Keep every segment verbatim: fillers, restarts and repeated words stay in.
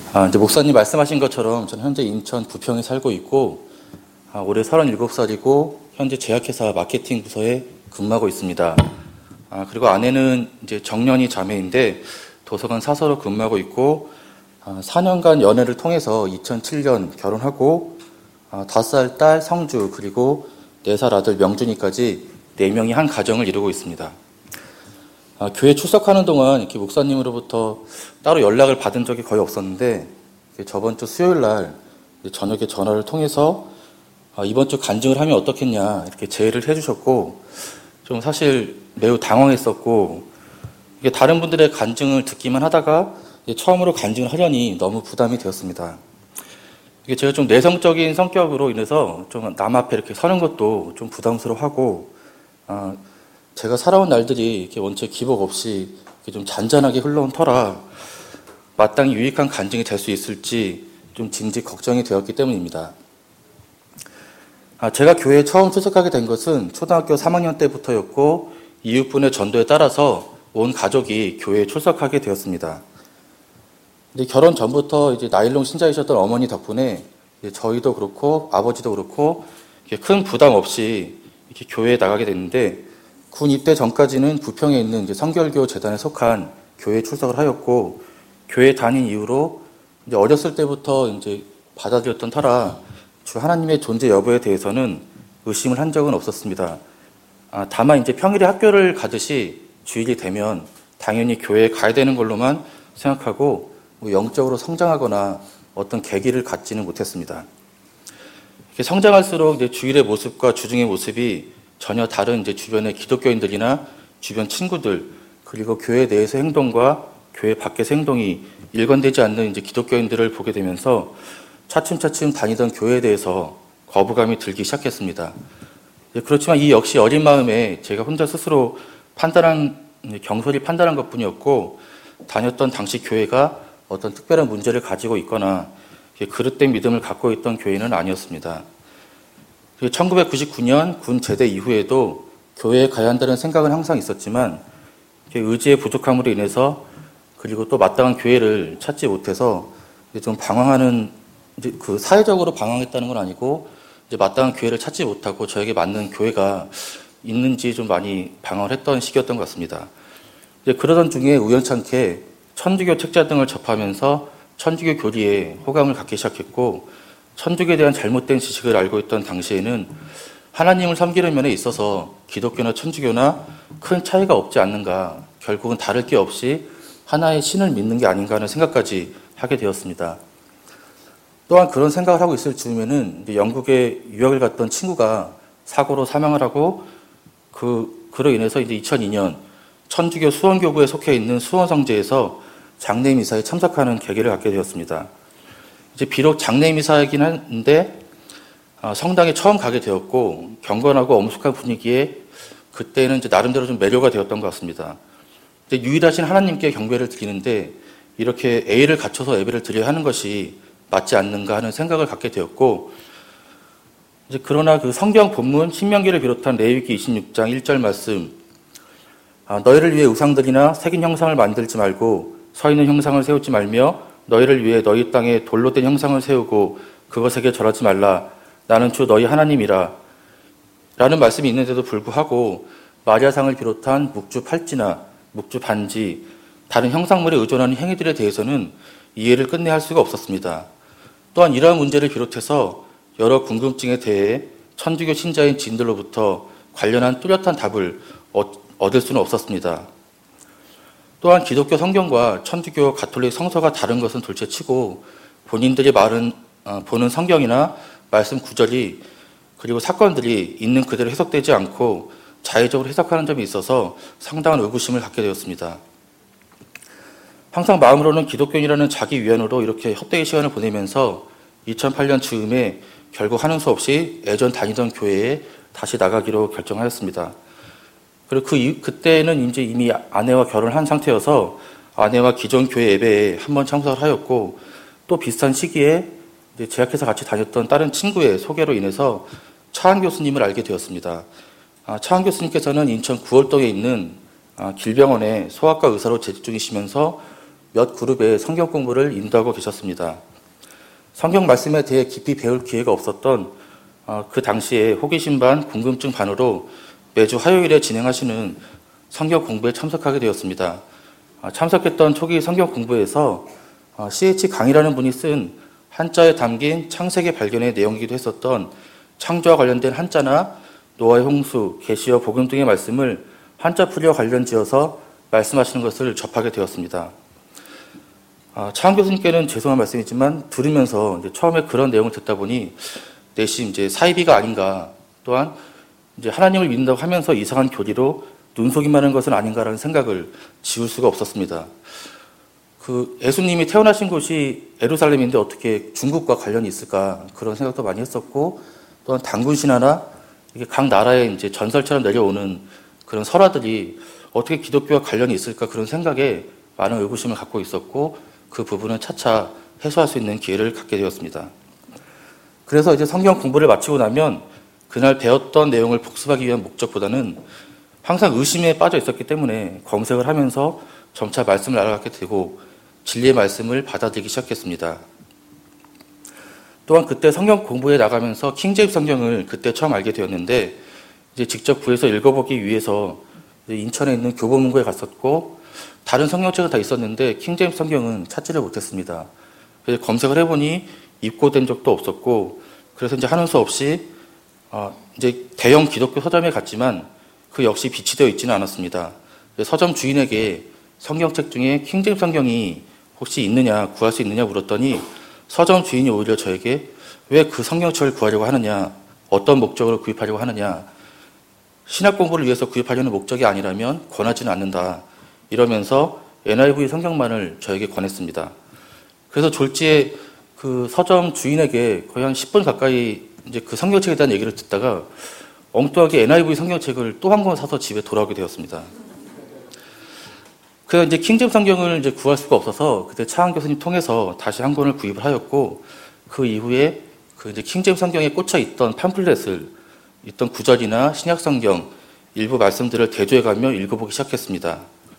아, 이제 목사님 말씀하신 것처럼 저는 현재 인천 부평에 살고 있고, 아, 올해 서른일곱 살이고, 현재 제약회사 마케팅 부서에 근무하고 있습니다. 아, 그리고 아내는 이제 정년이 자매인데, 도서관 사서로 근무하고 있고, 아, 사 년간 연애를 통해서 이천칠 년 결혼하고, 아, 다섯 살 딸 성주, 그리고 네 살 아들 명준이까지 네 명이 한 가정을 이루고 있습니다. 아, 교회 출석하는 동안 이렇게 목사님으로부터 따로 연락을 받은 적이 거의 없었는데, 저번 주 수요일 날 저녁에 전화를 통해서 아, 이번 주 간증을 하면 어떻겠냐 이렇게 제의를 해주셨고, 좀 사실 매우 당황했었고, 이게 다른 분들의 간증을 듣기만 하다가 처음으로 간증을 하려니 너무 부담이 되었습니다. 이게 제가 좀 내성적인 성격으로 인해서 좀 남 앞에 이렇게 서는 것도 좀 부담스러워하고, 아, 제가 살아온 날들이 이렇게 원체 기복 없이 이렇게 좀 잔잔하게 흘러온 터라 마땅히 유익한 간증이 될 수 있을지 좀 진지 걱정이 되었기 때문입니다. 아, 제가 교회에 처음 출석하게 된 것은 초등학교 삼 학년 때부터였고, 이웃분의 전도에 따라서 온 가족이 교회에 출석하게 되었습니다. 근데 결혼 전부터 이제 나일론 신자이셨던 어머니 덕분에 저희도 그렇고 아버지도 그렇고 큰 부담 없이 이렇게 교회에 나가게 됐는데, 군 입대 전까지는 부평에 있는 이제 성결교 재단에 속한 교회에 출석을 하였고, 교회 다닌 이후로 이제 어렸을 때부터 이제 받아들였던 터라 주 하나님의 존재 여부에 대해서는 의심을 한 적은 없었습니다. 아, 다만 이제 평일에 학교를 가듯이 주일이 되면 당연히 교회에 가야 되는 걸로만 생각하고 뭐 영적으로 성장하거나 어떤 계기를 갖지는 못했습니다. 이렇게 성장할수록 이제 주일의 모습과 주중의 모습이 전혀 다른 이제 주변의 기독교인들이나 주변 친구들, 그리고 교회 내에서 행동과 교회 밖에서 행동이 일관되지 않는 이제 기독교인들을 보게 되면서 차츰차츰 다니던 교회에 대해서 거부감이 들기 시작했습니다. 그렇지만 이 역시 어린 마음에 제가 혼자 스스로 판단한, 경솔히 판단한 것 뿐이었고, 다녔던 당시 교회가 어떤 특별한 문제를 가지고 있거나 그릇된 믿음을 갖고 있던 교회는 아니었습니다. 천구백구십구 년 군 제대 이후에도 교회에 가야 한다는 생각은 항상 있었지만, 의지의 부족함으로 인해서 그리고 또 마땅한 교회를 찾지 못해서 좀 방황하는, 이제 그 사회적으로 방황했다는 건 아니고, 이제 마땅한 교회를 찾지 못하고 저에게 맞는 교회가 있는지 좀 많이 방황을 했던 시기였던 것 같습니다. 이제 그러던 중에 우연찮게 천주교 책자 등을 접하면서 천주교 교리에 호감을 갖기 시작했고, 천주교에 대한 잘못된 지식을 알고 있던 당시에는 하나님을 섬기는 면에 있어서 기독교나 천주교나 큰 차이가 없지 않는가, 결국은 다를 게 없이 하나의 신을 믿는 게 아닌가 하는 생각까지 하게 되었습니다. 또한 그런 생각을 하고 있을 즈음에는 영국에 유학을 갔던 친구가 사고로 사망을 하고, 그, 그로 인해서 이제 이천이 년 천주교 수원교구에 속해 있는 수원성제에서 장례 미사에 참석하는 계기를 갖게 되었습니다. 이제 비록 장례 미사이긴 한데, 성당에 처음 가게 되었고, 경건하고 엄숙한 분위기에 그때는 이제 나름대로 좀 매료가 되었던 것 같습니다. 이제 유일하신 하나님께 경배를 드리는데, 이렇게 A를 갖춰서 예배를 드려야 하는 것이 맞지 않는가 하는 생각을 갖게 되었고, 이제 그러나 그 성경 본문 신명기를 비롯한 레위기 이십육 장 일 절 말씀, 아, 너희를 위해 우상들이나 새긴 형상을 만들지 말고 서 있는 형상을 세우지 말며 너희를 위해 너희 땅에 돌로 된 형상을 세우고 그것에게 절하지 말라. 나는 주 너희 하나님이라. 라는 말씀이 있는데도 불구하고 마리아상을 비롯한 묵주 팔찌나 묵주 반지, 다른 형상물에 의존하는 행위들에 대해서는 이해를 끝내 할 수가 없었습니다. 또한 이러한 문제를 비롯해서 여러 궁금증에 대해 천주교 신자인 지인들로부터 관련한 뚜렷한 답을 얻을 수는 없었습니다. 또한 기독교 성경과 천주교 가톨릭 성서가 다른 것은 둘째치고, 본인들이 말은, 어, 보는 성경이나 말씀 구절이 그리고 사건들이 있는 그대로 해석되지 않고 자의적으로 해석하는 점에 있어서 상당한 의구심을 갖게 되었습니다. 항상 마음으로는 기독교인이라는 자기 위안으로 이렇게 헛되이 시간을 보내면서 이천팔 년 즈음에 결국 하는 수 없이 예전 다니던 교회에 다시 나가기로 결정하였습니다. 그리고 그 이후, 그때는 이제 이미 아내와 결혼을 한 상태여서 아내와 기존 교회 예배에 한번 참석을 하였고, 또 비슷한 시기에 이제 제약회사 같이 다녔던 다른 친구의 소개로 인해서 차한 교수님을 알게 되었습니다. 아, 차한 교수님께서는 인천 구월동에 있는 아, 길병원의 소아과 의사로 재직 중이시면서 몇 그룹의 성경 공부를 인도하고 계셨습니다. 성경 말씀에 대해 깊이 배울 기회가 없었던 그 당시에 호기심 반 궁금증 반으로 매주 화요일에 진행하시는 성경 공부에 참석하게 되었습니다. 참석했던 초기 성경 공부에서 씨에이치 강이라는 분이 쓴 한자에 담긴 창세기 발견의 내용이기도 했었던 창조와 관련된 한자나 노아의 홍수, 계시와 복음 등의 말씀을 한자풀이와 관련지어서 말씀하시는 것을 접하게 되었습니다. 아, 차은 교수님께는 죄송한 말씀이지만 들으면서 이제 처음에 그런 내용을 듣다 보니 내심 이제 사이비가 아닌가, 또한 이제 하나님을 믿는다고 하면서 이상한 교리로 눈속임만 하는 것은 아닌가라는 생각을 지울 수가 없었습니다. 그 예수님이 태어나신 곳이 예루살렘인데 어떻게 중국과 관련이 있을까, 그런 생각도 많이 했었고, 또한 단군 신화나 이게 각 나라에 이제 전설처럼 내려오는 그런 설화들이 어떻게 기독교와 관련이 있을까, 그런 생각에 많은 의구심을 갖고 있었고, 그 부분은 차차 해소할 수 있는 기회를 갖게 되었습니다. 그래서 이제 성경 공부를 마치고 나면 그날 배웠던 내용을 복습하기 위한 목적보다는 항상 의심에 빠져 있었기 때문에 검색을 하면서 점차 말씀을 알아가게 되고 진리의 말씀을 받아들이기 시작했습니다. 또한 그때 성경 공부에 나가면서 킹제임스 성경을 그때 처음 알게 되었는데, 이제 직접 구해서 읽어보기 위해서 인천에 있는 교보문고에 갔었고, 다른 성경책은 다 있었는데 킹제임스 성경은 찾지를 못했습니다. 그래서 검색을 해보니 입고된 적도 없었고, 그래서 이제 하는 수 없이 어 이제 대형 기독교 서점에 갔지만 그 역시 비치되어 있지는 않았습니다. 서점 주인에게 성경책 중에 킹제임스 성경이 혹시 있느냐, 구할 수 있느냐 물었더니 서점 주인이 오히려 저에게 왜 그 성경책을 구하려고 하느냐, 어떤 목적으로 구입하려고 하느냐, 신학 공부를 위해서 구입하려는 목적이 아니라면 권하지는 않는다, 이러면서 엔아이브이 성경만을 저에게 권했습니다. 그래서 졸지에 그 서점 주인에게 거의 한 십 분 가까이 이제 그 성경책에 대한 얘기를 듣다가 엉뚱하게 엔아이브이 성경책을 또 한 권 사서 집에 돌아오게 되었습니다. 그래서 이제 킹제임스 성경을 이제 구할 수가 없어서 그때 차한 교수님 통해서 다시 한 권을 구입을 하였고, 그 이후에 그 이제 킹제임스 성경에 꽂혀 있던 팜플렛을, 있던 구절이나 신약 성경 일부 말씀들을 대조해가며 읽어보기 시작했습니다.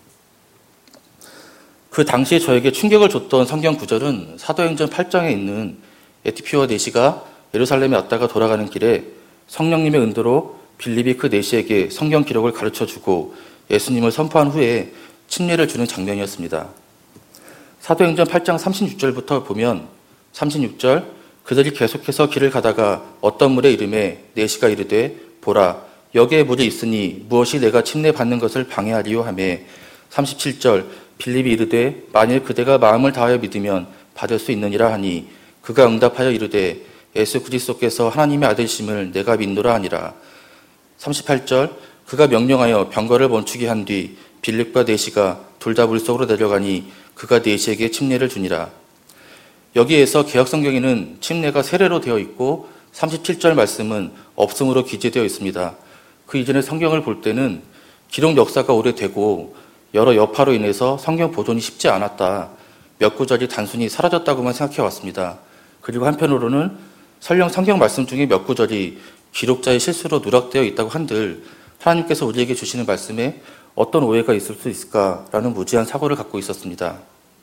그 당시에 저에게 충격을 줬던 성경 구절은 사도행전 팔 장에 있는 에티피오와 네시가 예루살렘에 왔다가 돌아가는 길에 성령님의 은도로 빌립이 그 네시에게 성경 기록을 가르쳐주고 예수님을 선포한 후에 침례를 주는 장면이었습니다. 사도행전 팔 장 삼십육 절부터 보면 삼십육 절, 그들이 계속해서 길을 가다가 어떤 물에 이름에 네시가 이르되 보라 여기에 물이 있으니 무엇이 내가 침례 받는 것을 방해하리요 하매, 삼십칠 절, 빌립이 이르되 만일 그대가 마음을 다하여 믿으면 받을 수 있느니라 하니 그가 응답하여 이르되 예수 그리스도께서 하나님의 아들심을 내가 믿노라 하니라. 삼십팔 절, 그가 명령하여 병거를 멈추게 한 뒤 빌립과 네시가 둘 다 물속으로 내려가니 그가 네시에게 침례를 주니라. 여기에서 개역성경에는 침례가 세례로 되어 있고 삼십칠 절 말씀은 없음으로 기재되어 있습니다. 그 이전의 성경을 볼 때는 기록 역사가 오래되고 여러 여파로 인해서 성경 보존이 쉽지 않았다, 몇 구절이 단순히 사라졌다고만 생각해 왔습니다. 그리고 한편으로는 설령 성경 말씀 중에 몇 구절이 기록자의 실수로 누락되어 있다고 한들 하나님께서 우리에게 주시는 말씀에 어떤 오해가 있을 수 있을까라는 무지한 사고를 갖고 있었습니다.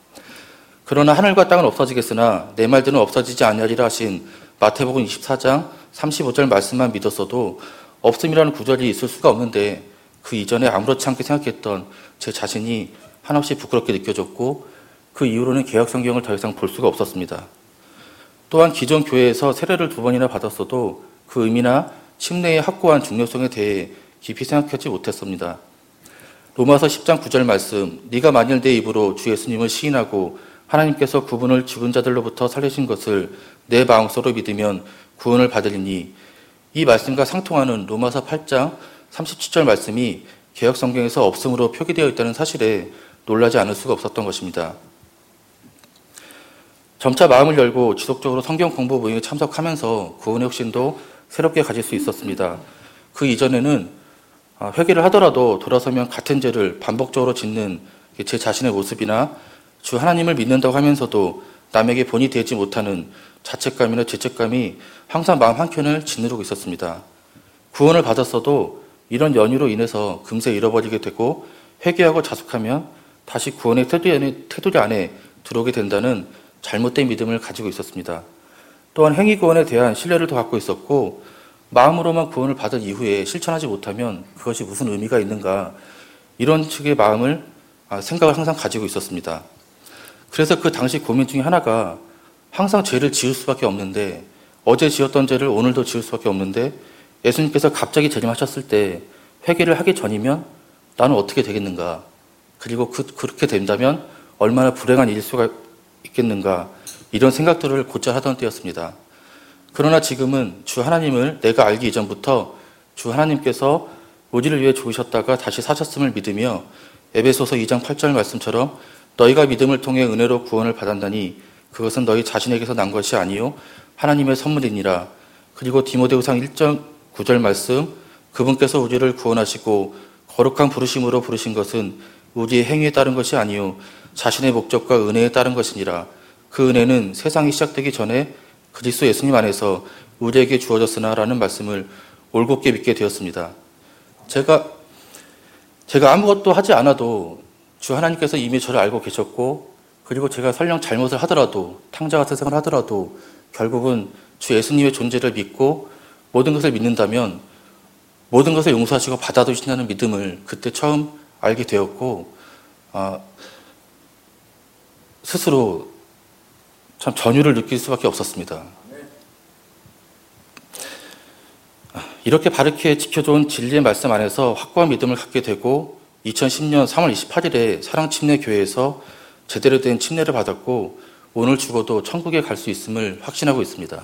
그러나 하늘과 땅은 없어지겠으나 내 말들은 없어지지 아니하리라 하신 마태복음 이십사 장 삼십오 절 말씀만 믿었어도 없음이라는 구절이 있을 수가 없는데, 그 이전에 아무렇지 않게 생각했던 제 자신이 한없이 부끄럽게 느껴졌고, 그 이후로는 개역 성경을 더 이상 볼 수가 없었습니다. 또한 기존 교회에서 세례를 두 번이나 받았어도 그 의미나 침례의 확고한 중요성에 대해 깊이 생각하지 못했습니다. 로마서 십 장 구 절 말씀, 네가 만일 내 입으로 주 예수님을 시인하고 하나님께서 그분을 죽은 자들로부터 살리신 것을 내 마음속으로 믿으면 구원을 받으리니, 이 말씀과 상통하는 로마서 팔 장 삼십칠 절 말씀이 개역 성경에서 없음으로 표기되어 있다는 사실에 놀라지 않을 수가 없었던 것입니다. 점차 마음을 열고 지속적으로 성경 공부 모임에 참석하면서 구원의 확신도 새롭게 가질 수 있었습니다. 그 이전에는 회개를 하더라도 돌아서면 같은 죄를 반복적으로 짓는 제 자신의 모습이나 주 하나님을 믿는다고 하면서도 남에게 본이 되지 못하는 자책감이나 죄책감이 항상 마음 한켠을 짓누르고 있었습니다. 구원을 받았어도 이런 연유로 인해서 금세 잃어버리게 되고 회개하고 자숙하면 다시 구원의 테두리 안에, 테두리 안에 들어오게 된다는 잘못된 믿음을 가지고 있었습니다. 또한 행위 구원에 대한 신뢰를 더 갖고 있었고 마음으로만 구원을 받은 이후에 실천하지 못하면 그것이 무슨 의미가 있는가 이런 식의 마음을 생각을 항상 가지고 있었습니다. 그래서 그 당시 고민 중에 하나가 항상 죄를 지을 수밖에 없는데 어제 지었던 죄를 오늘도 지을 수밖에 없는데 예수님께서 갑자기 재림하셨을 때 회개를 하기 전이면 나는 어떻게 되겠는가 그리고 그, 그렇게 된다면 얼마나 불행한 일일 수가 있겠는가 이런 생각들을 곧잘 하던 때였습니다. 그러나 지금은 주 하나님을 내가 알기 이전부터 주 하나님께서 우리를 위해 죽으셨다가 다시 사셨음을 믿으며 에베소서 이 장 팔 절 말씀처럼 너희가 믿음을 통해 은혜로 구원을 받았나니 그것은 너희 자신에게서 난 것이 아니요 하나님의 선물이니라. 그리고 디모데후상 일 장 구 절 말씀 그분께서 우리를 구원하시고 거룩한 부르심으로 부르신 것은 우리의 행위에 따른 것이 아니요 자신의 목적과 은혜에 따른 것이니라. 그 은혜는 세상이 시작되기 전에 그리스도 예수님 안에서 우리에게 주어졌으나 라는 말씀을 올곧게 믿게 되었습니다. 제가 제가 아무것도 하지 않아도 주 하나님께서 이미 저를 알고 계셨고 그리고 제가 설령 잘못을 하더라도 탕자 같은 생활을 하더라도 결국은 주 예수님의 존재를 믿고 모든 것을 믿는다면 모든 것을 용서하시고 받아주신다는 믿음을 그때 처음 알게 되었고 아, 스스로 참 전율을 느낄 수밖에 없었습니다. 이렇게 바르게 지켜준 진리의 말씀 안에서 확고한 믿음을 갖게 되고 이천십 년 삼월 이십팔일에 사랑침례교회에서 제대로 된 침례를 받았고 오늘 죽어도 천국에 갈 수 있음을 확신하고 있습니다.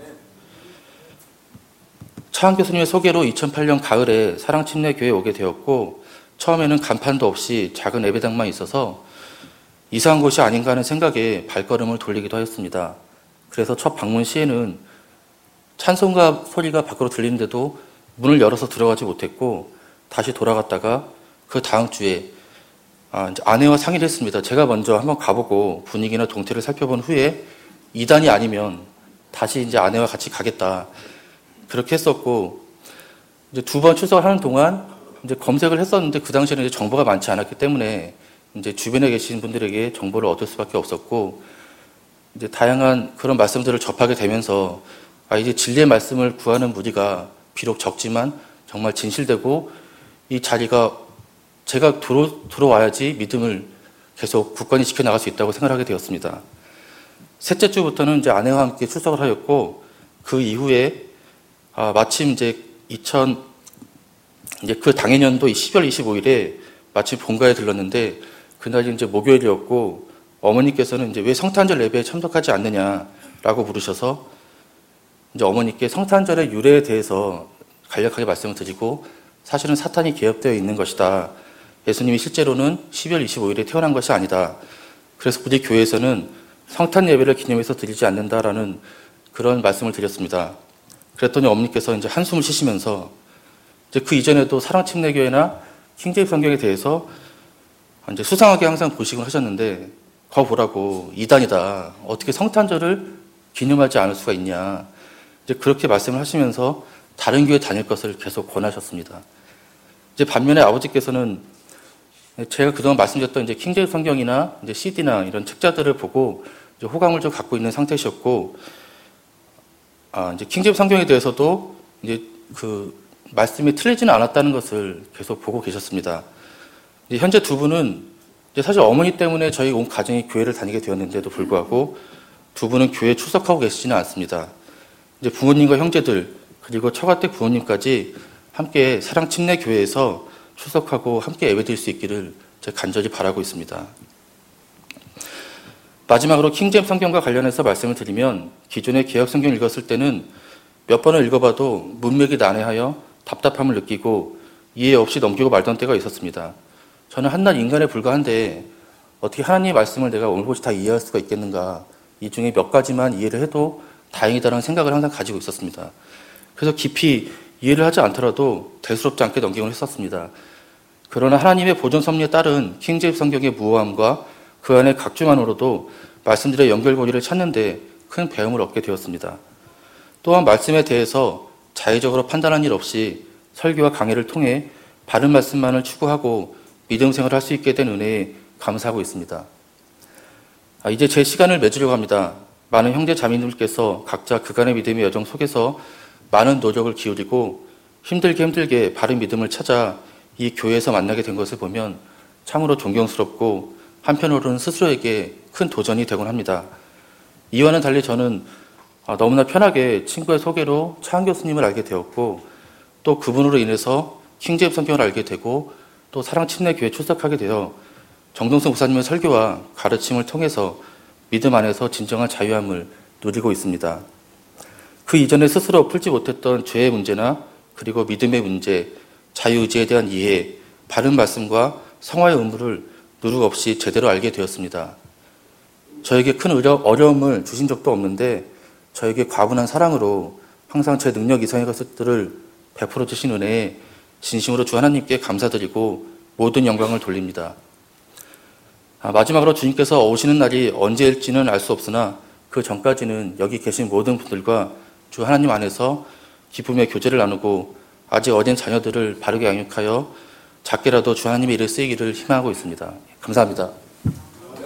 차한 교수님의 소개로 이천팔 년 가을에 사랑침례교회에 오게 되었고 처음에는 간판도 없이 작은 예배당만 있어서 이상한 곳이 아닌가 하는 생각에 발걸음을 돌리기도 하였습니다. 그래서 첫 방문 시에는 찬송가 소리가 밖으로 들리는데도 문을 열어서 들어가지 못했고 다시 돌아갔다가 그 다음 주에 아, 이제 아내와 상의를 했습니다. 제가 먼저 한번 가보고 분위기나 동태를 살펴본 후에 이단이 아니면 다시 이제 아내와 같이 가겠다. 그렇게 했었고 이제 두 번 출석을 하는 동안 이제 검색을 했었는데 그 당시에는 이제 정보가 많지 않았기 때문에 이제 주변에 계신 분들에게 정보를 얻을 수밖에 없었고 이제 다양한 그런 말씀들을 접하게 되면서 아, 이제 진리의 말씀을 구하는 무리가 비록 적지만 정말 진실되고 이 자리가 제가 들어, 들어와야지 믿음을 계속 굳건히 지켜나갈 수 있다고 생각하게 되었습니다. 셋째 주부터는 이제 아내와 함께 출석을 하였고 그 이후에 아, 마침 이제 이천 이제 그 당해년도 십이월 이십오일에 마침 본가에 들렀는데 그날이 이제 목요일이었고 어머니께서는 이제 왜 성탄절 예배에 참석하지 않느냐라고 물으셔서 이제 어머니께 성탄절의 유래에 대해서 간략하게 말씀을 드리고 사실은 사탄이 개입되어 있는 것이다. 예수님이 실제로는 십이월 이십오일에 태어난 것이 아니다. 그래서 우리 교회에서는 성탄 예배를 기념해서 드리지 않는다라는 그런 말씀을 드렸습니다. 그랬더니 어머니께서 이제 한숨을 쉬시면서 이제 그 이전에도 사랑침례교회나 킹제임 성경에 대해서 이제 수상하게 항상 보시곤 하셨는데 거 보라고 이단이다. 어떻게 성탄절을 기념하지 않을 수가 있냐. 이제 그렇게 말씀을 하시면서 다른 교회 다닐 것을 계속 권하셨습니다. 이제 반면에 아버지께서는 제가 그동안 말씀드렸던 이제 킹제임 성경이나 이제 씨디나 이런 책자들을 보고 이제 호감을 좀 갖고 있는 상태셨고, 아, 이제 킹제임 성경에 대해서도 이제 그 말씀이 틀리지는 않았다는 것을 계속 보고 계셨습니다. 이제 현재 두 분은 이제 사실 어머니 때문에 저희 온 가정이 교회를 다니게 되었는데도 불구하고 두 분은 교회에 출석하고 계시지는 않습니다. 이제 부모님과 형제들 그리고 처가댁 부모님까지 함께 사랑침례교회에서 출석하고 함께 예배드릴 수 있기를 제가 간절히 바라고 있습니다. 마지막으로 킹제임 성경과 관련해서 말씀을 드리면 기존의 개역 성경 읽었을 때는 몇 번을 읽어봐도 문맥이 난해하여 답답함을 느끼고 이해 없이 넘기고 말던 때가 있었습니다. 저는 한낱 인간에 불과한데 어떻게 하나님의 말씀을 내가 오늘같이 다 이해할 수가 있겠는가, 이 중에 몇 가지만 이해를 해도 다행이다라는 생각을 항상 가지고 있었습니다. 그래서 깊이 이해를 하지 않더라도 대수롭지 않게 넘기곤 했었습니다. 그러나 하나님의 보존 섭리에 따른 킹제임 성경의 무호함과 그 안의 각중안으로도 말씀들의 연결고리를 찾는데 큰 배움을 얻게 되었습니다. 또한 말씀에 대해서 자의적으로 판단한 일 없이 설교와 강해를 통해 바른 말씀만을 추구하고 믿음 생활을 할 수 있게 된 은혜에 감사하고 있습니다. 아, 이제 제 시간을 맺으려고 합니다. 많은 형제 자매님들께서 각자 그간의 믿음의 여정 속에서 많은 노력을 기울이고 힘들게 힘들게 바른 믿음을 찾아 이 교회에서 만나게 된 것을 보면 참으로 존경스럽고 한편으로는 스스로에게 큰 도전이 되곤 합니다. 이와는 달리 저는 너무나 편하게 친구의 소개로 차은 교수님을 알게 되었고 또 그분으로 인해서 킹제임 성경을 알게 되고 또 사랑침례교회에 출석하게 되어 정동성 목사님의 설교와 가르침을 통해서 믿음 안에서 진정한 자유함을 누리고 있습니다. 그 이전에 스스로 풀지 못했던 죄의 문제나 그리고 믿음의 문제, 자유의지에 대한 이해, 바른 말씀과 성화의 의무를 누룩 없이 제대로 알게 되었습니다. 저에게 큰 어려움을 주신 적도 없는데 저에게 과분한 사랑으로 항상 제 능력 이상의 것들을 베풀어 주신 은혜에 진심으로 주 하나님께 감사드리고 모든 영광을 돌립니다. 아, 마지막으로 주님께서 오시는 날이 언제일지는 알 수 없으나 그 전까지는 여기 계신 모든 분들과 주 하나님 안에서 기쁨의 교제를 나누고 아직 어린 자녀들을 바르게 양육하여 작게라도 주 하나님의 일을 쓰이기를 희망하고 있습니다. 감사합니다.